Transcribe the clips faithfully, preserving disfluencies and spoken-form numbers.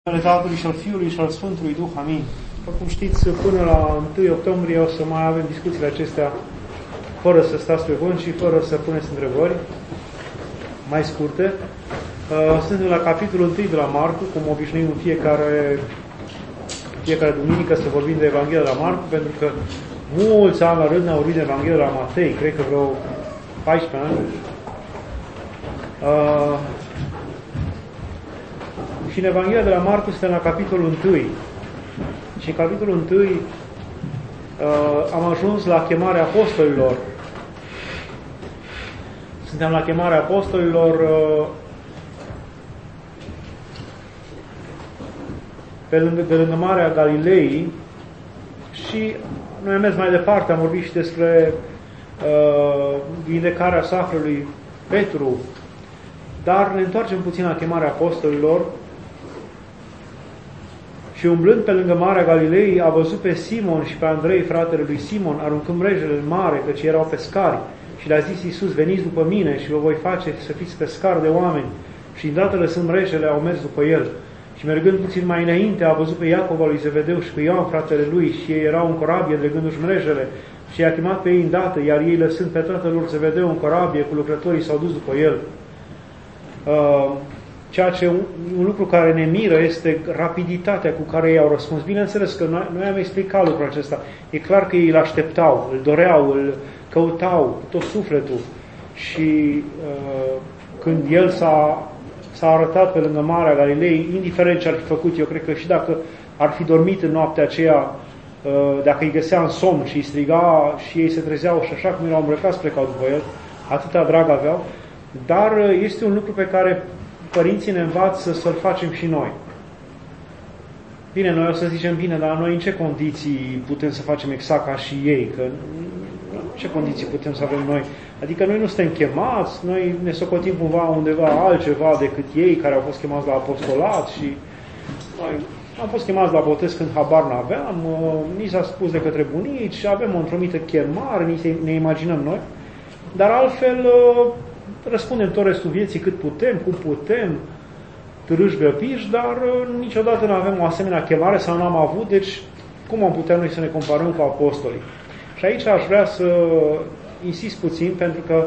Numele Tatălui și al Fiului și al Sfântului Duh. Amin. După cum știți, până la întâi octombrie o să mai avem discuțiile acestea fără să stați pe bun și fără să puneți întrebări mai scurte. Suntem la capitolul unu de la Marcu, cum obișnuim în fiecare, fiecare duminică să vorbim de Evanghelia de la Marcu, pentru că mulți ani la rând ne-au vorbit de Evanghelia de la Matei, cred că vreo paisprezece ani. Uh, Și în Evanghelia de la Marcu suntem la capitolul unu. Și în capitolul unu uh, am ajuns la chemarea apostolilor. Suntem la chemarea apostolilor uh, pe lângă, pe lângă Marea Galilei și noi am mers mai departe, am vorbit și despre uh, vindecarea sacrului Petru, dar ne întoarcem puțin la chemarea apostolilor. Și umblând pe lângă Marea Galilei, a văzut pe Simon și pe Andrei, fratele lui Simon, aruncând mrejele în mare, căci erau pescari. Și le-a zis Iisus: veniți după mine și vă voi face să fiți pescari de oameni. Și îndată lăsând mrejele, au mers după el. Și mergând puțin mai înainte, a văzut pe Iacov al lui Zebedeu și pe Ioan, fratele lui, și ei erau în corabie, dregându-și mrejele. Și i-a chemat pe ei îndată, iar ei, lăsând pe tatăl lor Zebedeu în corabie cu lucrătorii, s-au dus după el. Uh, Ceea ce un, un lucru care ne miră este rapiditatea cu care ei au răspuns. Bineînțeles că noi, noi am explicat lucrul acesta. E clar că ei îl așteptau, îl doreau, îl căutau cu tot sufletul. Și uh, când el s-a, s-a arătat pe lângă Marea Galilei, indiferent ce ar fi făcut, eu cred că și dacă ar fi dormit în noaptea aceea, uh, dacă îi găsea în somn și îi striga și ei se trezeau și așa cum erau îmbrăcați, plecau după el, atâta drag aveau. Dar uh, este un lucru pe care părinții ne învață să-l facem și noi. Bine, noi o să zicem, bine, dar noi în ce condiții putem să facem exact ca și ei? Că în ce condiții putem să avem noi? Adică noi nu suntem chemați, noi ne socotim cumva undeva altceva decât ei care au fost chemați la apostolat și noi am fost chemați la botez când habar n-aveam, ni s-a spus de către bunici, avem o într-o chemare, ne imaginăm noi, dar altfel răspundem tot restul vieții cât putem, cum putem, târâși băpiși, dar niciodată nu avem o asemenea chemare sau nu am avut, deci cum am putea noi să ne comparăm cu apostolii? Și aici aș vrea să insist puțin, pentru că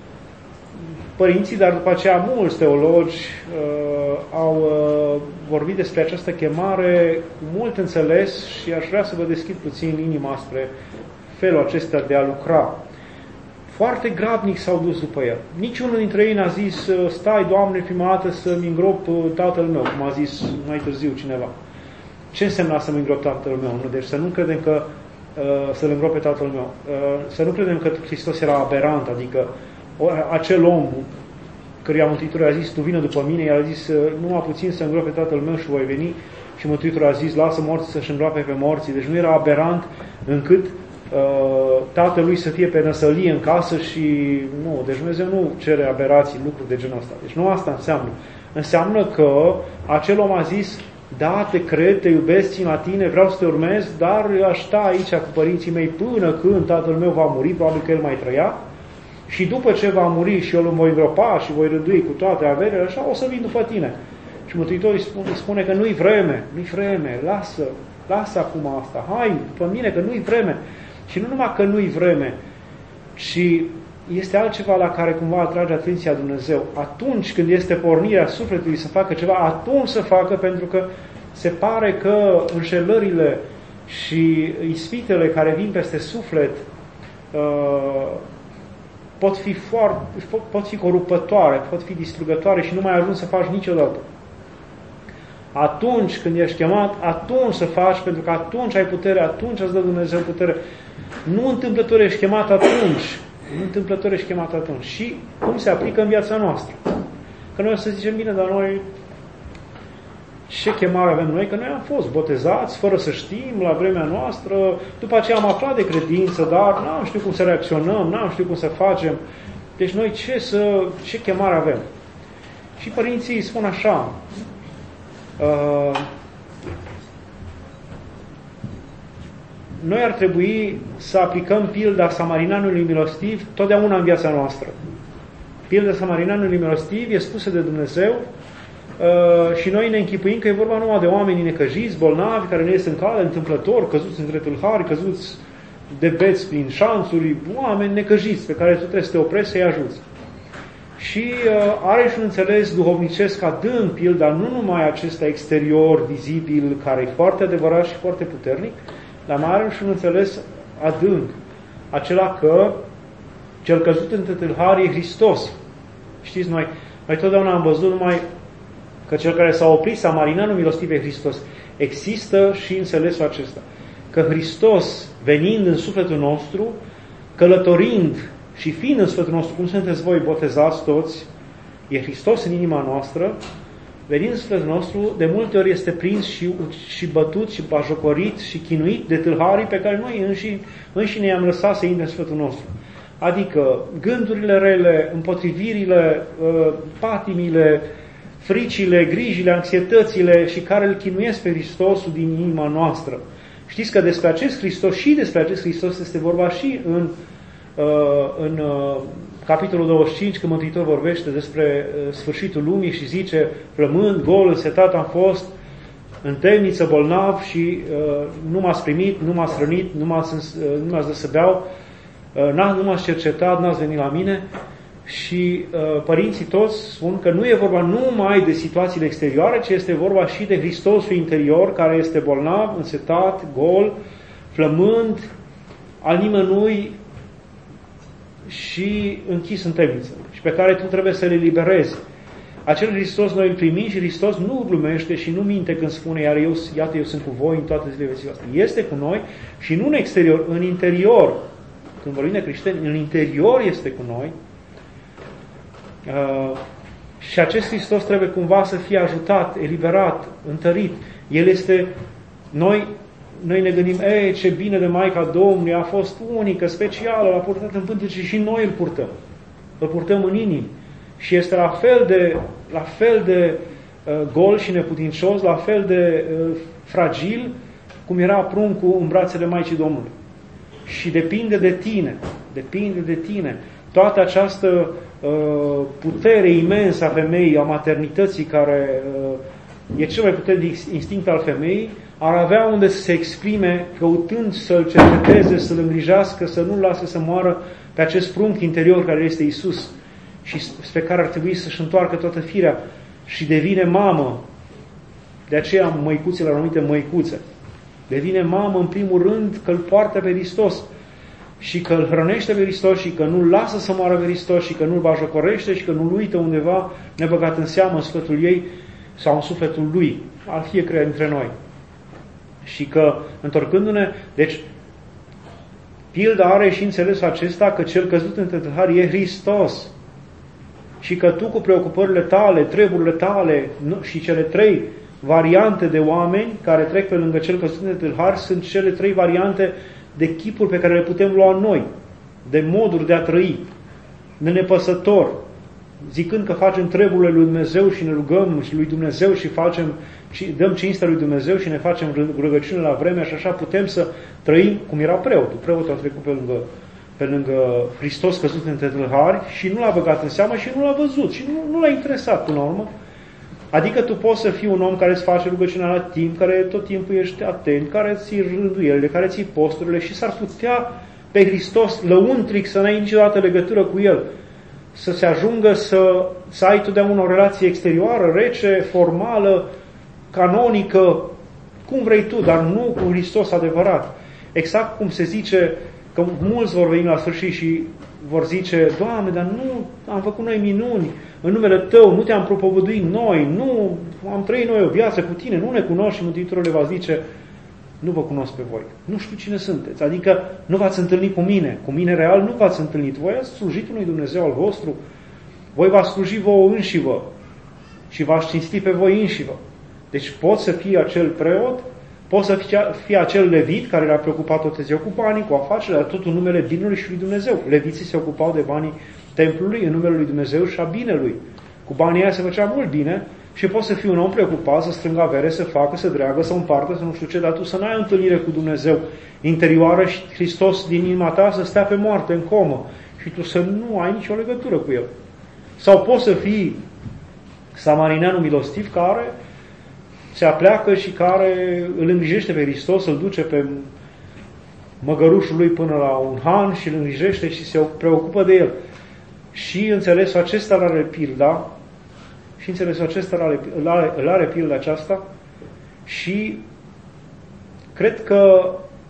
părinții, dar după aceea mulți teologi uh, au uh, vorbit despre această chemare cu mult înțeles și aș vrea să vă deschid puțin inima spre felul acesta de a lucra. Foarte grabnic s-au dus după el. Niciunul dintre ei n-a zis: stai, Doamne, prima dată să-mi îngrop tatăl meu, cum a zis mai târziu cineva. Ce însemna să-mi îngrop tatăl meu? Nu? Deci să nu credem că uh, să-l îngrop pe tatăl meu. Uh, să nu credem că Hristos era aberant, adică o, acel om căruia Mântuitorul a zis: tu vină după mine, el a zis: numai puțin să îngrop pe tatăl meu și voi veni. Și Mântuitorul a zis: lasă morții să-și îngroape pe morții. Deci nu era aberant încât tatălui să fie pe năsălie în casă și nu, deci Dumnezeu nu cere aberații, lucruri de genul ăsta. Deci nu asta înseamnă. Înseamnă că acel om a zis: da, te cred, te iubesc, țin la tine, vreau să te urmez, dar aș sta aici cu părinții mei până când tatăl meu va muri, probabil că el mai trăia, și după ce va muri și eu îl voi îngropa și voi rândui cu toate averile, așa, o să vin după tine. Și Mântuitorul îi spune, spune că nu-i vreme, nu-i vreme, lasă, lasă acum asta, hai după mine că nu-i vreme. Și nu numai că nu-i vreme, ci este altceva la care cumva atrage atenția Dumnezeu. Atunci când este pornirea sufletului să facă ceva, atunci să facă, pentru că se pare că înșelările și ispitele care vin peste suflet uh, pot fi foarte, pot fi corupătoare, pot fi distrugătoare și nu mai ajungi să faci niciodată. Atunci când ești chemat, atunci să faci, pentru că atunci ai putere, atunci îți dă Dumnezeu putere. Nu întâmplător ești chemat atunci. Nu întâmplător ești chemat atunci. Și cum se aplică în viața noastră. Că noi o să zicem, bine, dar noi ce chemare avem noi? Că noi am fost botezați fără să știm la vremea noastră, după aceea am aflat de credință, dar n-am știut cum să reacționăm, n-am știut cum să facem. Deci noi ce, să, ce chemare avem? Și părinții spun așa: Uh, noi ar trebui să aplicăm pilda samarinanului milostiv totdeauna în viața noastră. Pilda samarinanului milostiv e spusă de Dumnezeu uh, și noi ne închipuim că e vorba numai de oameni necăjiți, bolnavi, care ne ies în cale, întâmplător, căzuți între tâlhari, căzuți de beți prin șanțuri, oameni necăjiți pe care tu trebuie să te oprești să-i ajuți. Și uh, are și un înțeles duhovnicesc adânc, pilda, nu numai acesta exterior, vizibil, care e foarte adevărat și foarte puternic, dar mai are și un înțeles adânc, acela că cel căzut între tâlhari e Hristos. Știți, noi, noi totdeauna am văzut numai că cel care s-a oprit, s-a marinat în milostive Hristos. Există și înțelesul acesta, că Hristos, venind în sufletul nostru, călătorind și fiind în sufletul nostru, cum sunteți voi botezați toți, e Hristos în inima noastră, venind în sufletul nostru, de multe ori este prins și, și bătut și bajocorit și chinuit de tâlharii pe care noi înși, înșine i-am lăsat să intre în sufletul nostru. Adică gândurile rele, împotrivirile, patimile, fricile, grijile, anxietățile și care îl chinuiesc pe Hristosul din inima noastră. Știți că despre acest Hristos și despre acest Hristos este vorba și în, în capitolul douăzeci și cinci, când Mântuitorul vorbește despre sfârșitul lumii și zice: flămând, gol, însetat am fost, în temniță, bolnav și nu m-ați primit, nu m-ați hrănit, nu m-ați, nu m-ați dat să beau, nu m-ați cercetat, n-ați venit la mine. Și uh, părinții toți spun că nu e vorba numai de situațiile exterioare, ci este vorba și de Hristosul interior, care este bolnav, însetat, gol, flămând, al nimănui și închis în temniță, și pe care tu trebuie să le eliberezi. Acel Hristos noi îl primim și Hristos nu glumește și nu minte când spune: iar eu, iată, eu sunt cu voi în toate zilele vieții voastre. Este cu noi și nu în exterior, în interior. Când vorbim de creștini, în interior este cu noi. Uh, și acest Hristos trebuie cumva să fie ajutat, eliberat, întărit. El este, noi, noi ne gândim: ei, ce bine de Maica Domnului, a fost unică, specială, l-a purtat în pântece și noi îl purtăm. Îl purtăm în inimi. Și este la fel de, la fel de uh, gol și neputincios, la fel de uh, fragil, cum era pruncul în brațele Maicii Domnului. Și depinde de tine, depinde de tine. Toată această uh, putere imensă a femeii, a maternității, care uh, e cel mai puternic instinct al femeii, ar avea unde să se exprime, căutând să-l cerceteze, să-l îngrijească, să nu-l lase să moară pe acest prunc interior care este Iisus și spre care ar trebui să-și întoarcă toată firea, și devine mamă. De aceea măicuțele au numite măicuțe. Devine mamă în primul rând că îl poartă pe Hristos și că îl hrănește pe Hristos și că nu-l lasă să moară pe Hristos și că nu-l bajocorește și că nu-l uită undeva nebăgat în seamă în sufletul ei sau în sufletul lui, al fiecare dintre noi. Și că, întorcându-ne, deci, pilda are și înțelesul acesta că cel căzut între tâlhari e Hristos. Și că tu, cu preocupările tale, treburile tale și cele trei variante de oameni care trec pe lângă cel căzut între tâlhari, sunt cele trei variante de chipuri pe care le putem lua noi, de moduri de a trăi, de nepăsător, zicând că facem treburile lui Dumnezeu și ne rugăm și lui Dumnezeu și facem, și dăm cinstea lui Dumnezeu și ne facem rugăciune la vreme, și așa putem să trăim cum era preotul. Preotul a trecut pe lângă, pe lângă Hristos căzut între tâlhari și nu l-a băgat în seamă și nu l-a văzut și nu, nu l-a interesat până la urmă. Adică tu poți să fii un om care îți face rugăciunea la timp, care tot timpul ești atent, care îți ții rânduielile, care îți ții posturile, și s-ar putea pe Hristos lăuntric să n-ai niciodată legătură cu El, să se ajungă să, să ai totdeauna o relație exterioară, rece, formală, canonică, cum vrei tu, dar nu cu Hristos adevărat. Exact cum se zice că mulți vor veni la sfârșit și vor zice: Doamne, dar nu am făcut noi minuni în numele Tău, nu Te-am propovăduit noi, nu am trăit noi o viață cu Tine, nu ne cunoști. Și Mântuitorul le va zice: nu vă cunosc pe voi, nu știu cine sunteți, adică nu v-ați întâlnit cu mine, cu mine real nu v-ați întâlnit, voi ați slujit unui Dumnezeu al vostru, voi v-ați sluji vouă înșivă și v-ați cinsti pe voi înșivă. Deci poți să fii acel preot, poți să fii, fii acel levit care le-a preocupat toate ziua cu banii, cu afacerile, dar tot în numele binelui și lui Dumnezeu. Leviții se ocupau de banii templului în numele lui Dumnezeu și a binelui. Cu banii aia se făcea mult bine. Și poți să fii un om preocupat să strângă avere, să facă, să dreagă, să împartă, să nu știu ce, dar tu să n-ai o întâlnire cu Dumnezeu interioară și Hristos din inima ta să stea pe moarte, în comă, și tu să nu ai nicio legătură cu El. Sau poți să fii samarineanul milostiv care se apleacă și care îl îngrijește pe Hristos, îl duce pe măgărușul lui până la un han și îl îngrijește și se preocupă de el. Și înțelesul acesta îl are pilda, și înțelesul acesta îl are, îl are, îl are pilda aceasta și cred că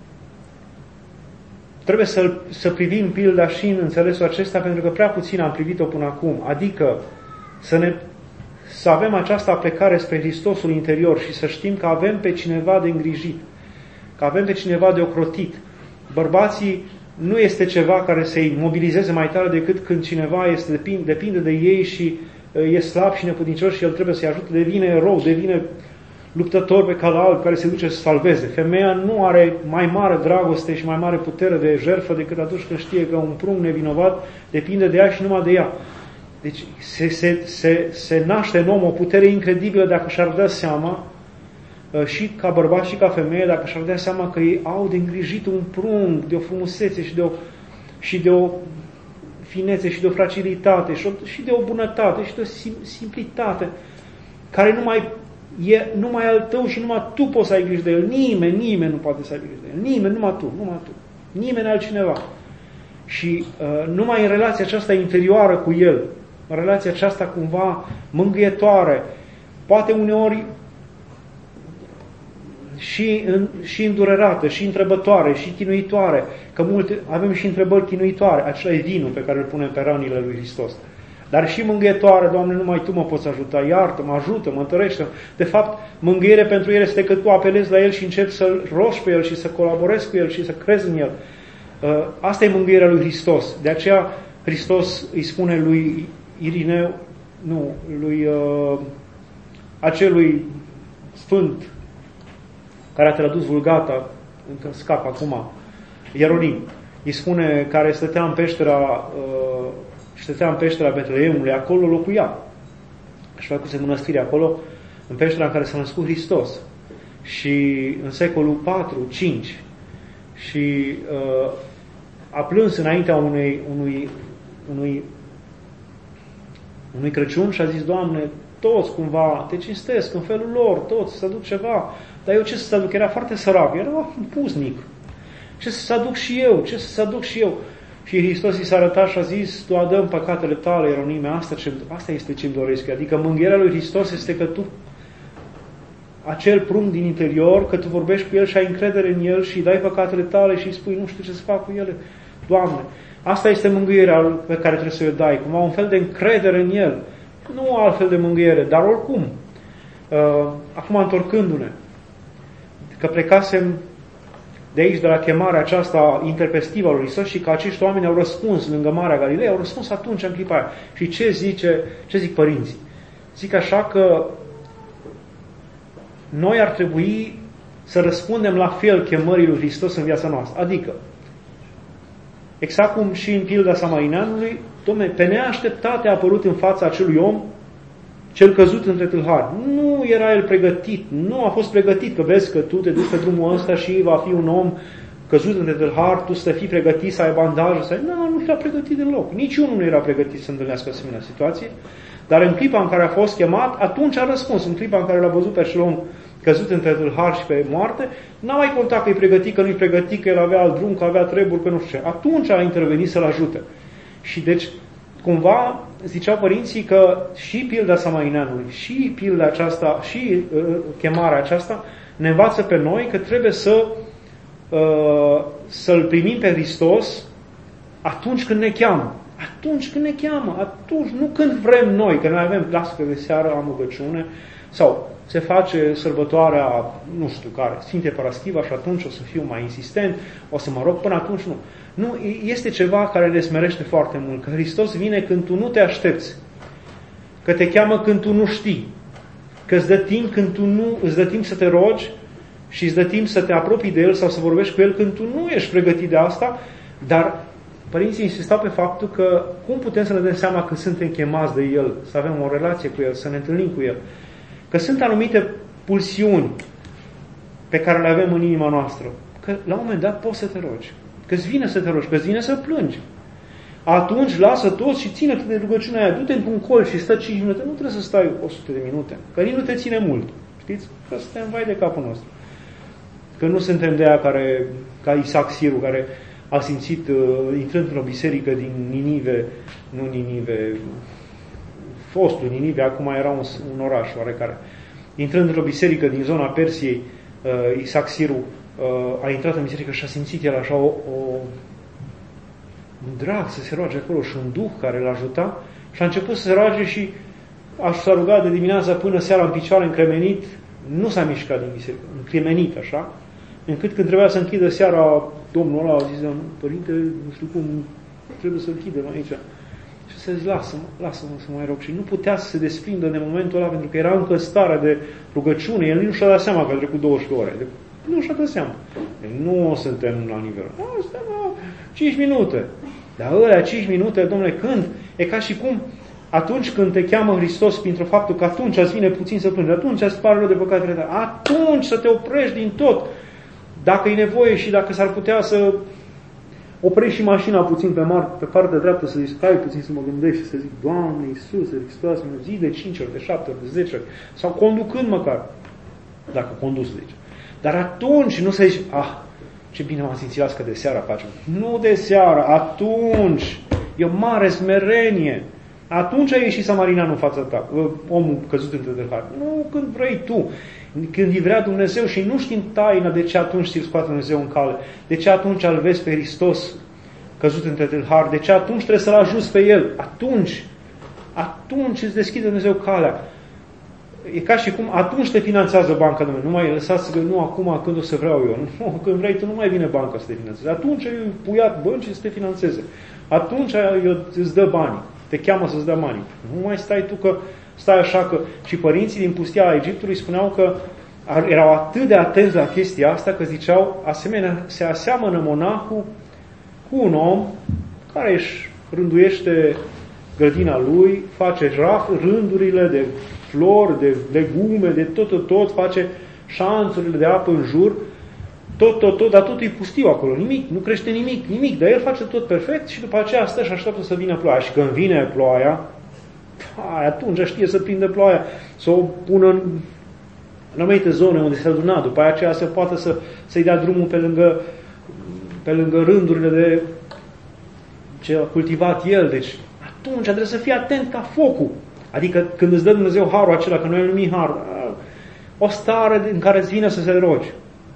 trebuie să, să privim pilda și în înțelesul acesta, pentru că prea puțin am privit-o până acum. Adică să, ne, să avem această aplecare spre Hristosul interior și să știm că avem pe cineva de îngrijit, că avem pe cineva de ocrotit. Bărbații nu este ceva care să-i mobilizeze mai tare decât când cineva este, depinde, depinde de ei și e slab și neputincios și el trebuie să-i ajute, devine erou, devine luptător pe cal alb care se duce să salveze. Femeia nu are mai mare dragoste și mai mare putere de jertfă decât atunci când știe că un prunc nevinovat depinde de ea și numai de ea. Deci se, se, se, se naște în om o putere incredibilă dacă și-ar da seama, și ca bărbat și ca femeie, dacă și-ar da seama că ei au de îngrijit un prunc, de o frumusețe și de o, și de o finețe și de o fragilitate și, o, și de o bunătate și de o sim, simplitate care nu mai e numai al tău și numai tu poți să ai grijă de el. Nimeni, nimeni nu poate să ai grijă de el. Nimeni, numai tu, numai tu. Nimeni altcineva. Și uh, numai în relația aceasta interioară cu el, în relația aceasta cumva mângâietoare, poate uneori și, în, și îndurerată, și întrebătoare, și chinuitoare, că multe avem și întrebări chinuitoare. Acela e vinul pe care îl punem pe ranile lui Hristos. Dar și mângâietoare, Doamne, numai Tu mă poți ajuta, iartă-mă, ajută-mă, întărește-mă. De fapt, mângâiere pentru El este că Tu apelezi la El și începi să-L rogi pe El și să colaborezi cu El și să crezi în El. Asta e mângâierea lui Hristos. De aceea Hristos îi spune lui Irineu, nu, lui uh, acelui sfânt care a tradus Vulgata, încă scap acum, Ieronim, îi spune, care stătea în peștera uh, stătea în peștera Betleemului, acolo locuia. Și făcuse mănăstire acolo, în peștera în care s-a născut Hristos. Și în secolul patru cinci și uh, a plâns înaintea unui, unui, unui, unui Crăciun și a zis, Doamne, toți cumva te cinstesc în felul lor, toți să aduc ceva, dar eu ce să aduc? Era foarte sărac, era un puznic. Ce să aduc și eu? Ce să aduc și eu? Și Hristos i s-a arătat și a zis, tu adă-mi păcatele tale, Ieronime, asta, ce, asta este ce-mi doresc. Adică mângâierea lui Hristos este că tu, acel prunc din interior, că tu vorbești cu El și ai încredere în El și îi dai păcatele tale și îi spui, nu știu ce să fac cu ele. Doamne, asta este mângâierea pe care trebuie să o dai, cumva un fel de încredere în El. Nu altfel de mângâiere, dar oricum. Uh, acum întorcându-ne, că plecasem de aici, de la chemarea aceasta interpestivă a lui Hristos și că acești oameni au răspuns lângă Marea Galilei, au răspuns atunci în clipa aia. Și ce zice, ce zic părinții? Zic așa că noi ar trebui să răspundem la fel chemării lui Hristos în viața noastră. Adică, exact cum și în pilda samarineanului, Dom'le, pe neașteptate a apărut în fața acelui om cel căzut între tâlhari. Nu era el pregătit, nu a fost pregătit, că vezi că tu te duci pe drumul ăsta și va fi un om căzut între tâlhari, tu să fii pregătit, să ai bandaje, să ai... Nu, nu era pregătit deloc. Nici unul nu era pregătit să întâlnească asemenea situație. Dar în clipa în care a fost chemat, atunci a răspuns. În clipa în care l-a văzut pe acel om căzut între tâlhari și pe moarte, n-a mai contat că e pregătit, că nu-i pregătit, că el avea alt drum, că avea treburi, că nu știu ce. Atunci a intervenit să-l ajute. Și deci, cumva, ziceau părinții că și pilda samarineanului, și pilda aceasta, și uh, chemarea aceasta ne învață pe noi că trebuie să uh, să-L primim pe Hristos atunci când ne cheamă. Atunci când ne cheamă, atunci, nu când vrem noi, că noi avem, lasă că de seară am rugăciune, sau se face sărbătoarea, nu știu care, Sfinte Paraschiva și atunci o să fiu mai insistent, o să mă rog, până atunci nu. Nu, este ceva care ne smerește foarte mult, că Hristos vine când tu nu te aștepți, că te cheamă când tu nu știi, că îți dă timp când tu nu, îți dă timp să te rogi și îți dă timp să te apropii de El sau să vorbești cu El când tu nu ești pregătit de asta, dar părinții insistau pe faptul că cum putem să ne dăm seama că suntem chemați de El, să avem o relație cu El, să ne întâlnim cu El. Că sunt anumite pulsiuni pe care le avem în inima noastră, că la un moment dat poți să te rogi, că îți vine să te rogi, că îți vine să plângi. atunci lasă tot și ține-te de rugăciunea aia, du-te într-un colț și stă cinci minute, nu trebuie să stai o sută de minute, că nici nu te ține mult, știți? Că suntem vai de capul nostru. Că nu suntem de aia care, ca Isaac Siru, care a simțit, uh, intrând într-o biserică din Ninive, nu Ninive, fostul Ninive, acum era un, un oraș oarecare, intrând într-o biserică din zona Persiei, uh, Isaac Siru uh, a intrat în biserică și a simțit el așa o, o, un drag să se roage acolo și un duh care l-a ajutat și a început să se roage și s-a rugat de dimineața până seara în picioare, încremenit, nu s-a mișcat din biserică, încremenit așa, încât când trebuia să închidă seara, domnul ăla a zis, părinte, nu știu cum, trebuie să închidem aici. Și să zic, lasă-mă, lasă-mă să mai rog. Și nu putea să se desprindă de momentul ăla, pentru că era încă starea de rugăciune, el nu și-a dat seama că a trecut douăsprezece ore. Nu și-a dat seama. Nu suntem la nivelul. Nu, suntem la cinci minute. Dar ălea cinci minute, domnule, când? E ca și cum atunci când te cheamă Hristos printr-o faptul că atunci îți vine puțin să plângi, atunci îți pare rău de păcatele tale, atunci să te oprești din tot. Dacă e nevoie și dacă s-ar putea să oprești și mașina puțin pe, mar- pe partea dreaptă, să zici, stai puțin să mă gândești și să zic, Doamne Iisuse Hristos, mă zi de cinci ori, de șapte ori, de zece ori, sau conducând măcar, dacă condus, deci. Dar atunci nu să zici, ah, ce bine m-am simțit las că de seara facem. Nu de seara, atunci. E o mare smerenie. Atunci a ieșit Samarineanul în fața ta, omul căzut între tâlhari. Nu când vrei tu, când îi vrea Dumnezeu și nu știi în taină de ce atunci ți-l scoate Dumnezeu în cale, de ce atunci îl vezi pe Hristos căzut între tâlhari, de ce atunci trebuie să-l ajuți pe el. Atunci, atunci îți deschide Dumnezeu calea. E ca și cum atunci te finanțează banca, Dumnezeu. Nu mai lăsați că nu acum când o să vreau eu. Nu, când vrei tu nu mai vine banca să te finanțeze. Atunci e puiat bănci să te finanțeze. Atunci eu îți dă banii. Te cheamă să-ți dă banii. Nu mai stai tu că stai așa că... Și părinții din pustia Egiptului spuneau că erau atât de atenți la chestia asta că ziceau, asemenea, se aseamănă monahul cu un om care își rânduiește grădina lui, face raf, rândurile de flori, de legume, de tot, tot, tot, face șanțurile de apă în jur, tot, tot, tot, dar tot e pustiu acolo, nimic, nu crește nimic, nimic, dar el face tot perfect și după aceea stă și așteaptă să vină ploaia. Și când vine ploaia, atunci știe să prindă ploaia, să o pună în anumite zone unde se aduna, după aceea se poate să, să-i dea drumul pe lângă, pe lângă rândurile de ce a cultivat el. Deci atunci trebuie să fii atent ca focul. Adică când îți dă Dumnezeu harul acela, că noi îl numim har, o stare în care îți vine să se rogi.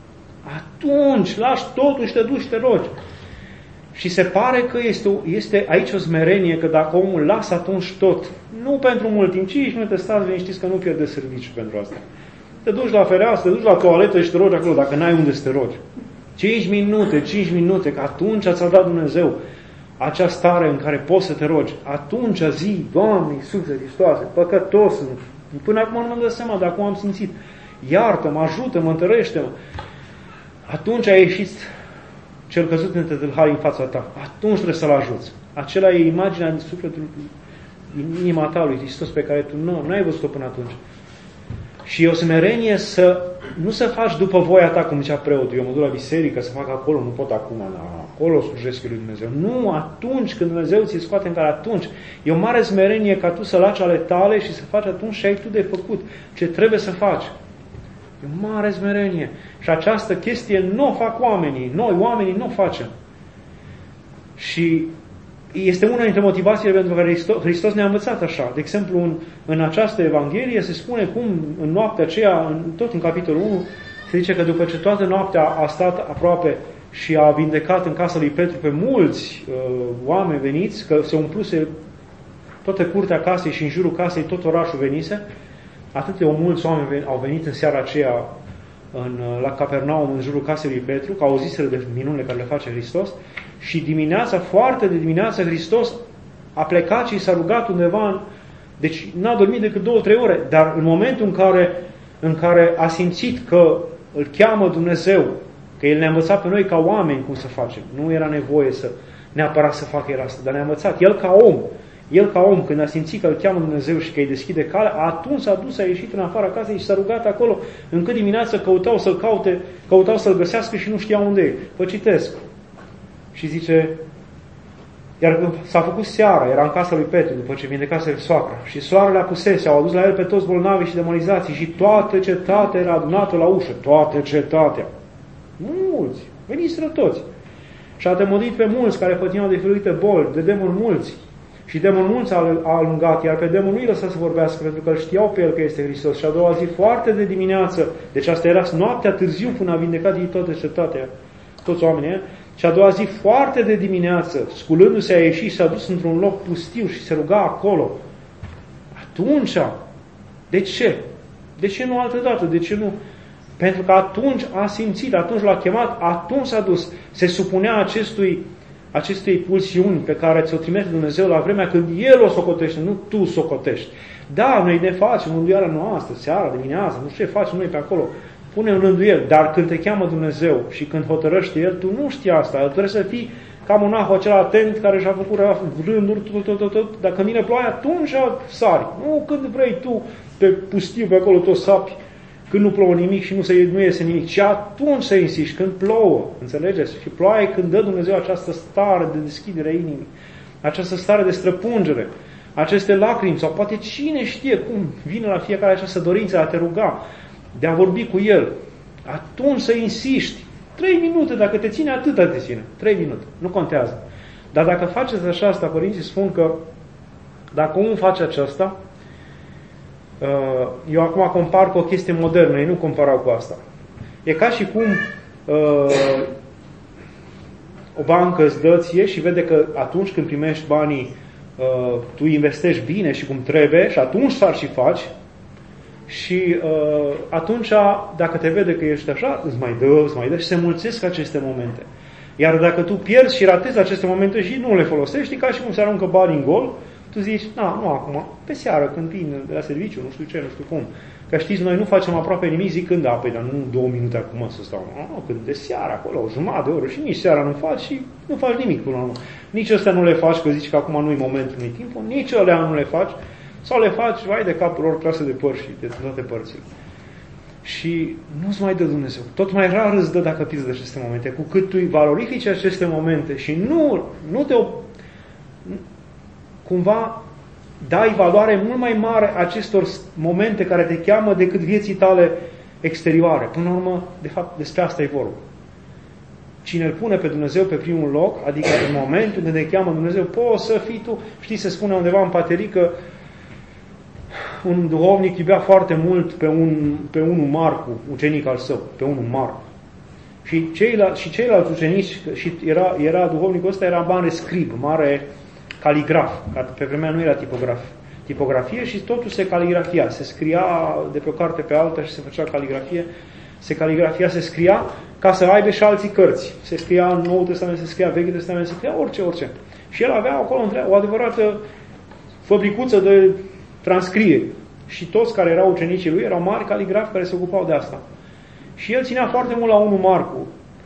Atunci lași totul și te duci și te rogi. Și se pare că este, este aici o smerenie, că dacă omul lasă atunci tot, nu pentru mult timp, cinci minute stați liniștiți că nu pierde serviciu pentru asta. Te duci la fereastră, te duci la toaletă și te rogi acolo, dacă n-ai unde să te rogi. cinci minute, cinci minute, că atunci ți-a dat Dumnezeu acea stare în care poți să te rogi. Atunci zi, Doamne Iisuse Hristoase, păcătos sunt. Până acum nu mă dă seama, dar acum am simțit. Iartă-mă, ajută-mă, întărește-mă. Atunci a ieșit cel căzut între tâlhari în fața ta. Atunci trebuie să-l ajuți. Acela e imaginea din sufletul, din inima ta lui Hristos pe care tu nu, nu ai văzut-o până atunci. Și e o smerenie să nu să faci după voia ta, cum zicea preotul. Eu mă duc la biserică să fac acolo, nu pot acum, la acolo slujesc lui Dumnezeu. Nu, atunci când Dumnezeu ți-l scoate în care atunci. E o mare smerenie ca tu să lași ale tale și să faci atunci și ai tu de făcut ce trebuie să faci. E o mare smerenie. Și această chestie nu o fac oamenii. Noi, oamenii, nu o facem. Și este una dintre motivațiile pentru care Hristos ne-a învățat așa. De exemplu, în, în această Evanghelie se spune cum în noaptea aceea, în, tot în capitolul unu, se zice că după ce toată noaptea a stat aproape și a vindecat în casa lui Petru pe mulți uh, oameni veniți, că se umpluse toată curtea casei și în jurul casei tot orașul venise, atât de mulți oameni au venit în seara aceea în, la Capernaum, în jurul casei lui Petru, că au auziseră de minunile care le face Hristos, și dimineața, foarte de dimineață, Hristos a plecat și s-a rugat undeva, deci n-a dormit decât două, trei ore, dar în momentul în care, în care a simțit că îl cheamă Dumnezeu, că El ne-a învățat pe noi ca oameni cum să facem, nu era nevoie să neapărat să facă El asta, dar ne-a învățat, El ca om, El ca om, când a simțit că îl cheamă Dumnezeu și că îi deschide calea, atunci s-a dus, a ieșit în afara casei și s-a rugat acolo, încât dimineața căutau să-l caute, căutau să-l găsească și nu știau unde e. Vă citesc. Și zice, Iar când s-a făcut seara, era în casa lui Petru, după ce vindecase soacra, și soarele apusese, au adus la el pe toți bolnavii și demonizații, și toată cetatea era adunată la ușă, toată cetatea. Mulți, veniseră toți. Și a temăduit pe mulți care pătineau de feluite boli, de demoni mulți. Și demoni mulți a alungat, iar pe demon nu-i lăsa să vorbească, pentru că îl știau pe el că este Hristos. Și a doua zi, foarte de dimineață, deci asta era noaptea târziu până a vindecat ei toată cetatea, toți oamenii, și a doua zi, foarte de dimineață, sculându-se, a ieșit și s-a dus într-un loc pustiu și se ruga acolo. Atunci, de ce? De ce nu altă dată? De ce nu? Pentru că atunci a simțit, atunci l-a chemat, atunci s-a dus. Se supunea acestui, acestei pulsiuni pe care ți-o trimite Dumnezeu la vremea când El o socotește, nu tu o socotești. Da, noi ne facem mântuirea noastră, seara, dimineața, nu știu ce facem noi pe acolo. Pune un rânduiel, dar când te cheamă Dumnezeu și când hotărăște El, tu nu știi asta. Trebuie să fii ca monahul acela atent care și-a făcut rânduri, tot, tot, tot, tot. Dacă vine ploaia, atunci sari. Nu când vrei tu pe pustiu, pe acolo tot sapi, când nu plouă nimic și nu, se, nu iese nimic. Și atunci să insiști, când plouă, înțelegeți? Și ploaia când dă Dumnezeu această stare de deschidere a inimii, această stare de străpungere, aceste lacrimi, sau poate cine știe cum vine la fiecare această dorință a te ruga, de a vorbi cu El. Atunci să insiști. Trei minute, dacă te ține, atâta te ține. Trei minute. Nu contează. Dar dacă faceți așa asta, părinții spun că dacă omul face aceasta, eu acum compar cu o chestie modernă, ei nu comparau cu asta. E ca și cum o bancă îți dă ție și vede că atunci când primești banii, tu investești bine și cum trebuie și atunci s-ar și faci. Și uh, atunci, dacă te vede că ești așa, îți mai dă, îți mai dă și se mulțesc aceste momente. Iar dacă tu pierzi și ratezi aceste momente și nu le folosești, ca și cum se aruncă bani în gol, tu zici, na, nu acum, pe seară, când vin de la serviciu, nu știu ce, nu știu cum. Că știți, noi nu facem aproape nimic zicând, da, păi, dar nu două minute acum să stau. Nu, când de seară acolo, o jumătate de oră și nici seara nu faci și nu faci nimic până la urmă. Nici ăsta nu le faci, că zici că acum nu-i momentul, nu-i timpul, nici ălea nu le faci. Sau le faci, vai de capul lor trase de păr și de toate părțile. Și nu-ți mai dă Dumnezeu. Tot mai rar îți dă dacă pierzi de aceste momente. Cu cât tu valorifici aceste momente și nu, nu te... cumva dai valoare mult mai mare acestor momente care te cheamă decât vieții tale exterioare. Până la urmă, de fapt, despre asta e vorba. Cine îl pune pe Dumnezeu pe primul loc, adică în momentul când te cheamă Dumnezeu, poți să fii tu. Știi, se spune undeva în Paterică, un duhovnic iubea foarte mult pe, un, pe unul Marcu, ucenic al său, pe unul Marcu. Și, ceilalți, și ceilalți ucenici, și era, era duhovnicul ăsta, era mare scrib, mare caligraf, că pe vremea nu era tipograf, tipografie și totul se caligrafia, se scria de pe o carte pe alta și se făcea caligrafie, se caligrafia, se scria ca să aibă și alții cărți. Se scria în Noul Testament, se scria Vechiul Testament, se scria orice, orice. Și el avea acolo o adevărată fabricuță de transcrieri. Și toți care erau ucenicii lui erau mari caligrafi care se ocupau de asta. Și el ținea foarte mult la unul Marcu.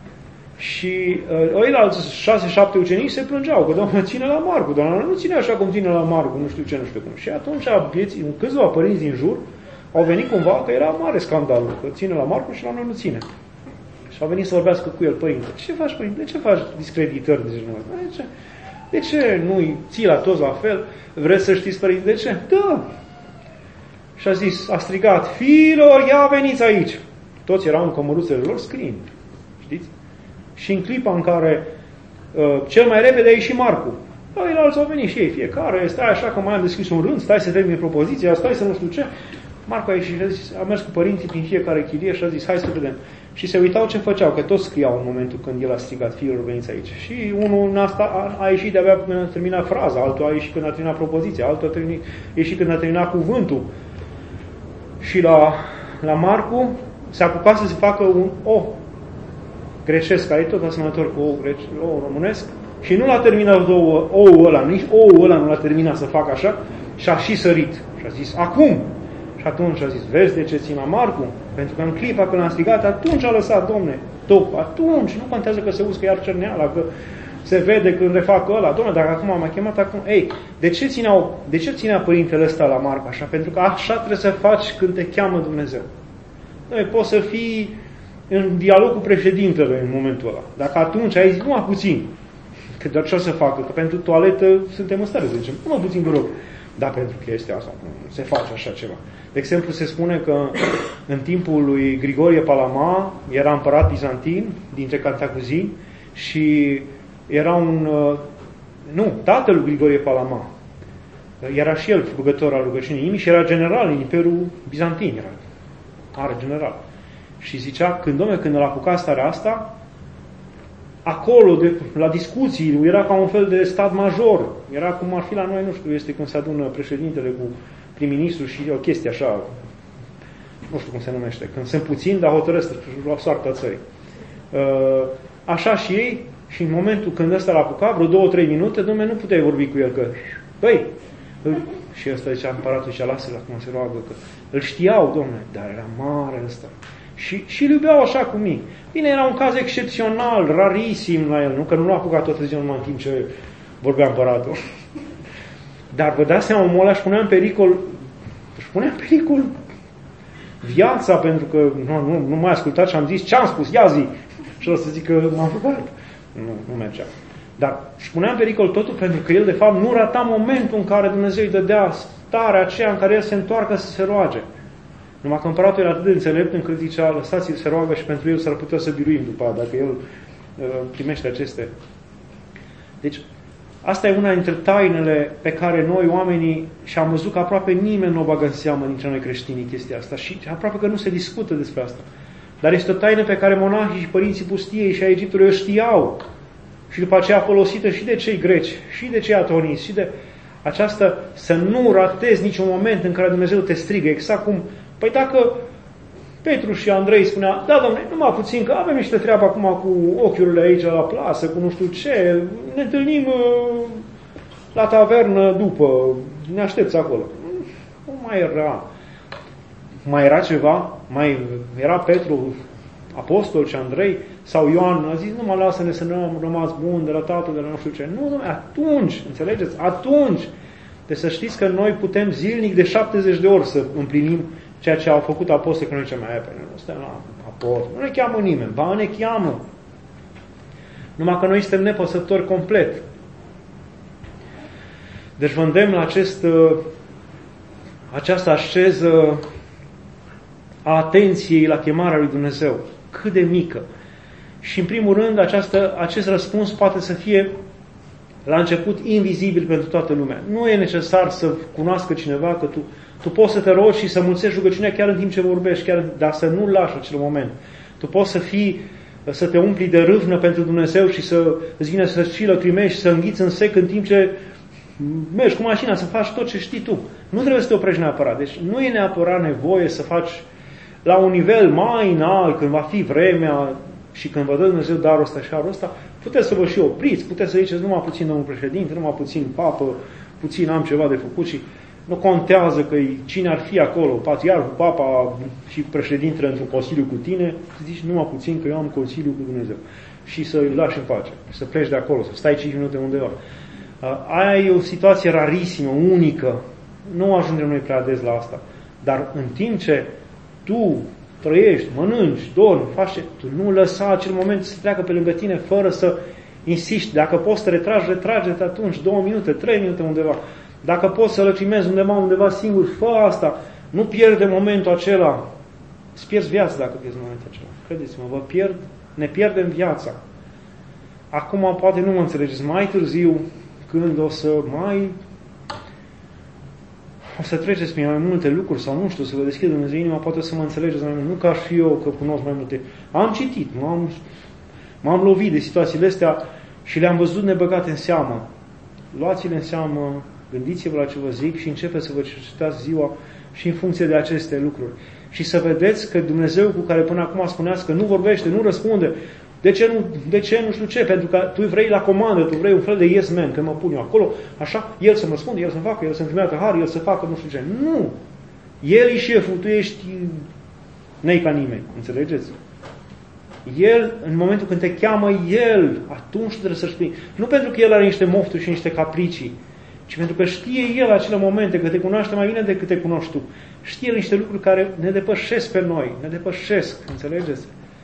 Și uh, ăilalți șase-șapte ucenici se plângeau că Doamne ține la Marcu, dar nu ține așa cum ține la Marcu, nu știu ce, nu știu cum. Și atunci vieții, câțiva părinți din jur au venit cumva că era mare scandalul, că ține la Marcu și la noi nu ține. Și au venit să vorbească cu el, părinte. Ce faci, părinte? De ce faci discreditări de genul ăsta? De ce? De ce nu-i ții la toți la fel? Vreți să știți, părinte, de ce? Da! Și a zis, a strigat, fiilor, ia veniți aici! Toți erau în cămăruțele lor scriind. Știți? Și în clipa în care uh, cel mai repede a ieșit Marcu. Ăilalți au venit și ei, fiecare, stai așa că mai am deschis un rând, stai să termini propoziția, stai să nu știu ce. Marcu a ieșit și a, zis, a mers cu părinții prin fiecare chirie și a zis, hai să vedem. Și se uitau ce făceau, că toți scriau în momentul când el a strigat, fiilor, veniți aici. Și unul în asta a, a ieșit de-abia când a terminat fraza, altul a ieșit când a terminat propoziția, altul a terminat, ieșit când a terminat cuvântul. Și la, la Marcu se apuca să se facă un O. Greșesc, care e tot asemănător cu ou, ou românesc, și nu l-a terminat ou, ou ăla, nici ou ăla nu l-a terminat să facă așa, și a și sărit. Și a zis, acum! Și atunci a zis, vezi de ce țin la Marcu? Pentru că în clipa când l-am strigat, atunci a lăsat, Domne, top, atunci, nu contează că se uscă iar cerneala, că se vede când le fac ăla, Domne, dacă acum m-a chemat, acum, ei, de ce țineau, de ce ținea părintele ăsta la Marcu așa? Pentru că așa trebuie să faci când te cheamă Dumnezeu. Noi poți să fii în dialog cu președintele în momentul ăla. Dacă atunci ai zis, numai puțin, Că doar ce o să facă? Că pentru toaletă suntem în stare să zicem, mă puțin vă rog. Dar pentru chestia asta nu se face așa ceva. De exemplu, se spune că în timpul lui Grigorie Palama era împărat bizantin dintre cantacuzini și era un... Nu, tatăl lui Grigorie Palama. Era și el rugător al rugăciunii inimii și era general în Imperiul Bizantin. Era mare general. Și zicea, când, dom'le, când îl apuca starea asta, acolo, de, la discuții, era ca un fel de stat major. Era cum ar fi la noi, nu știu, este când se adună președintele cu prim-ministru și o chestie așa, nu știu cum se numește, când sunt puțini, dar hotărăsc la soarta țării. Așa și ei, și în momentul când ăsta l-a apucat, vreo două, trei minute, dom'le, nu puteai vorbi cu el, că, băi, și ăsta zicea, împăratul zicea, lasă-l acum se roagă, că îl știau, dom'le, dar era mare ăsta. Și, și îl iubeau așa cum mic. Bine, era un caz excepțional, rarisim la el, nu? Că nu l-a apucat toată ziua numai în timp ce vorbea împăratul. Dar vă dați seama, omul ăla își punea în pericol, își punea în pericol viața, pentru că nu, nu, nu mai ascultat și am zis, ce am spus, ia zi! Și o să zic că m-am rugat. Nu, nu mergea. Dar își punea în pericol totul pentru că el, de fapt, nu rata momentul în care Dumnezeu îi dădea starea aceea în care el se întoarcă să se roage. Numai că împăratul era atât de înțelept încât zicea, lăsați-l să roagă și pentru el s-ar putea să biruim după aia, dacă el uh, primește aceste. Deci, asta e una dintre tainele pe care noi, oamenii, și am văzut că aproape nimeni nu o bagă în seamă dintre noi creștinii chestia asta și aproape că nu se discută despre asta. Dar este o taină pe care monahii și părinții pustiei și a Egiptului o știau și după aceea folosită și de cei greci, și de cei atoniți, și de aceasta să nu ratezi niciun moment în care Dumnezeu te strigă, exact cum. Păi dacă Petru și Andrei spunea, da, dom'le, numai puțin, că avem niște treabă acum cu ochiurile aici la plasă, cu nu știu ce, ne întâlnim uh, la tavernă după, ne aștepți acolo. Nu mai era. Mai era ceva? Mai era Petru, apostol și Andrei, sau Ioan, a zis, nu mă lasă-ne să nu am rămas bun de la tatăl, de la nu știu ce. Nu, dom'le, atunci, înțelegeți? Atunci. Deci să știți că noi putem zilnic de șaptezeci de ori să împlinim ceea ce au făcut apostolii, că noi zicem, mai repede, nu suntem la apostol, nu ne cheamă nimeni, ba ne cheamă. Numai că noi suntem nepăsători complet. Deci vă îndemn la acest, această asceză a atenției la chemarea lui Dumnezeu, cât de mică. Și în primul rând, această, acest răspuns poate să fie la început invizibil pentru toată lumea. Nu e necesar să cunoască cineva că tu, tu poți să te rogi și să mulțești rugăciunea chiar în timp ce vorbești, chiar, dar să nu lași acel moment. Tu poți să fii, să te umpli de râvnă pentru Dumnezeu și să îți vină să și lăcrimești, să înghiți în sec în timp ce mergi cu mașina, să faci tot ce știi tu. Nu trebuie să te oprești neapărat. Deci nu e neapărat nevoie să faci la un nivel mai înalt, când va fi vremea și când vă dă Dumnezeu darul ăsta și harul ăsta, puteți să vă și opriți, puteți să ziceți numai puțin domnul președinte, numai puțin papă, puțin am ceva de făcut și nu contează că cine ar fi acolo, patriarhul, papa și președintele într-un consiliu cu tine, zici numai puțin că eu am consiliu cu Dumnezeu și să îl lași în pace, să pleci de acolo, să stai cinci minute undeva. Aia e o situație rarisimă, unică, nu ajungem noi prea des la asta, dar în timp ce tu trăiești, mănânci, dormi, faci, tu nu lăsa acel moment să treacă pe lângă tine fără să insiști. Dacă poți să te retragi, retrage-te atunci două minute, trei minute undeva. Dacă poți să lăcrimezi undeva, undeva singur, fă asta. Nu pierde momentul acela. Îți pierzi viața dacă pierzi momentul acela. Credeți-mă, vă pierd, ne pierdem viața. Acum poate nu mă înțelegeți, mai târziu, când o să mai o să treceți prin mai multe lucruri sau nu știu, să vă deschid Dumnezeu inima, poate să mă înțelegeți mai mult. Nu ca și eu, că cunosc mai multe. Am citit, m-am, m-am lovit de situațiile astea și le-am văzut nebăgate în seamă. Luați-le în seamă, gândiți-vă la ce vă zic și începeți să vă cercetați ziua și în funcție de aceste lucruri. Și să vedeți că Dumnezeu cu care până acum spuneați că nu vorbește, nu răspunde, de ce nu, de ce nu știu ce? Pentru că tu vrei la comandă, tu vrei un fel de yes man, când mă pun eu acolo, așa, el să mă răspunde, el să-mi facă, el să-mi primească har, el să facă nu știu ce. Nu! El e șeful, tu ești nei ca nimeni, înțelegeți? El, în momentul când te cheamă El, atunci trebuie să știi. Nu pentru că El are niște mofturi și niște capricii, ci pentru că știe El acele momente, că te cunoaște mai bine decât te cunoști tu. Știe El niște lucruri care ne depășesc pe noi, ne depășesc, înțelegeți?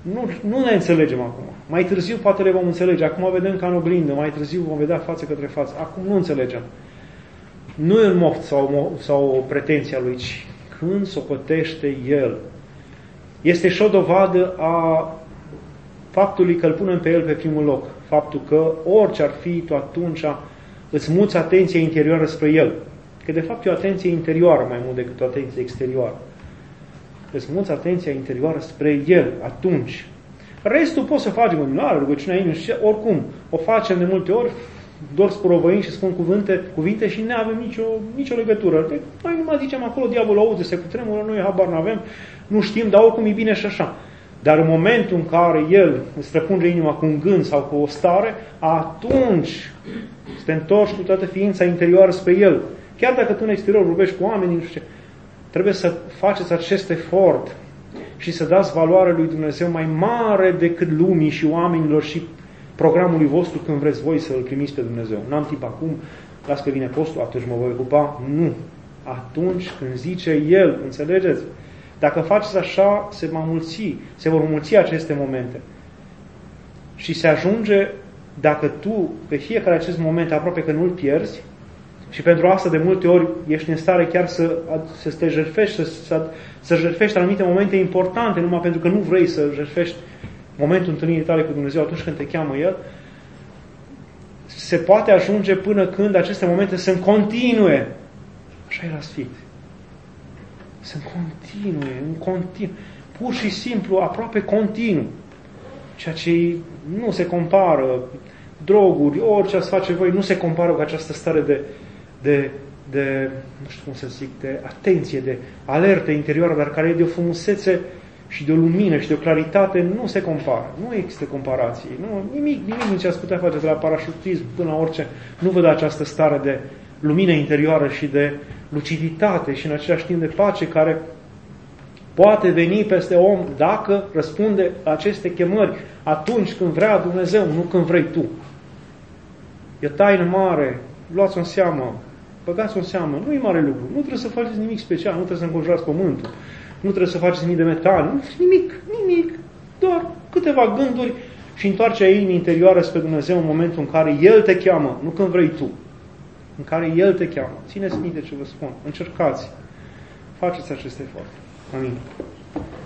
Nu, nu ne înțelegem acum. Mai târziu poate le vom înțelege. Acum vedem ca în oglindă, mai târziu vom vedea față către față. Acum nu înțelegem. Nu e un moft sau, sau o pretenție a lui, ci când socotește El. Este și o dovadă a faptului că îl punem pe El pe primul loc. Faptul că orice ar fi, tu atunci îți muți atenția interioară spre El. Că de fapt e o atenție interioară mai mult decât o atenție exterioară. Îți muți atenția interioară spre El atunci. Restul poți să faci gândulare, rugăciunea inimii și oricum o facem de multe ori, doar sporovăim și spun cuvinte, cuvinte și nu avem nicio, nicio legătură. De, noi nu mai zicem acolo, diavolul aude, se cutremură, noi habar nu avem, nu știm, dar oricum e bine și așa. Dar în momentul în care El îți străpunge inima cu un gând sau cu o stare, atunci te întorci cu toată ființa interioară spre El. Chiar dacă tu în exterior vorbești cu oamenii, nu știu ce, trebuie să faceți acest efort și să dați valoare lui Dumnezeu mai mare decât lumii și oamenilor și programului vostru când vreți voi să îl primiți pe Dumnezeu. N-am timp acum, las că vine postul, atunci mă voi ocupa. Nu. Atunci când zice El, înțelegeți? Dacă faceți așa, se va mulți, se vor mulți aceste momente. Și se ajunge, dacă tu pe fiecare acest moment aproape că nu-l pierzi, și pentru asta de multe ori ești în stare chiar să, să te jertfești, să, să, să jertfești anumite momente importante, numai pentru că nu vrei să jertfești momentul întâlnirii tale cu Dumnezeu atunci când te cheamă El, se poate ajunge până când aceste momente sunt continue. Așa e la Sfânt. Sunt continue, în continuu. Pur și simplu, aproape continuu. Ceea ce nu se compară, droguri, orice ați face voi, nu se compară cu această stare de, de, de, nu știu cum să zic, de atenție, de alertă interioară, dar care e de o frumusețe și de o lumină și de o claritate, nu se compară. Nu există comparație. Nu, nimic, nimic din ce ați putea face de la parașutism până la orice. Nu văd această stare de lumină interioară și de luciditate și în același timp de pace care poate veni peste om dacă răspunde la aceste chemări atunci când vrea Dumnezeu, nu când vrei tu. E taină mare, luați-o în seamă, băgați-o în seamă, nu e mare lucru, nu trebuie să faceți nimic special, nu trebuie să înconjurați pământul, nu trebuie să faceți nimic de metal, nu, nimic, nimic, doar câteva gânduri și întoarcerea inimii interioară spre Dumnezeu în momentul în care El te cheamă, nu când vrei tu, în care El te cheamă. Țineți minte ce vă spun, încercați, faceți acest efort. Amin.